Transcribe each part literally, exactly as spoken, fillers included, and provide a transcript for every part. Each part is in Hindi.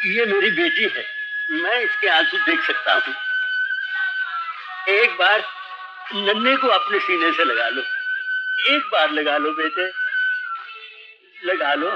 ये मेरी बेटी है, मैं इसके आंसू देख सकता हूँ। एक बार नन्हे को अपने सीने से लगा लो, एक बार लगा लो बेटे, लगा लो।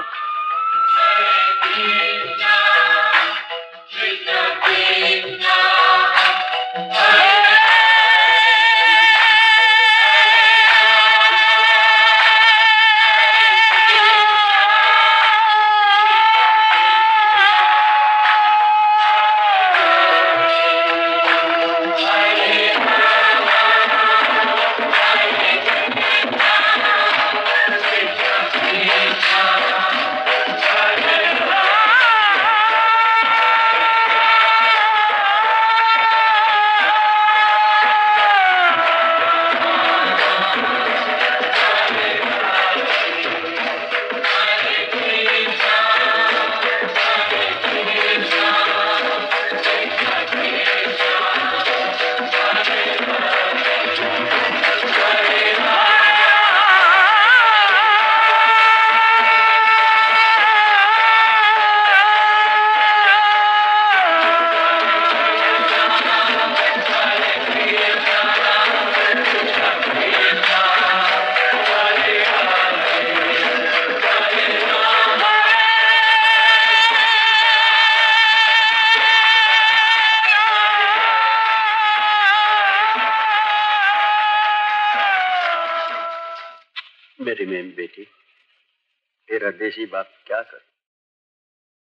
मेरी मेम बेटी, तेरा देसी बाप क्या कर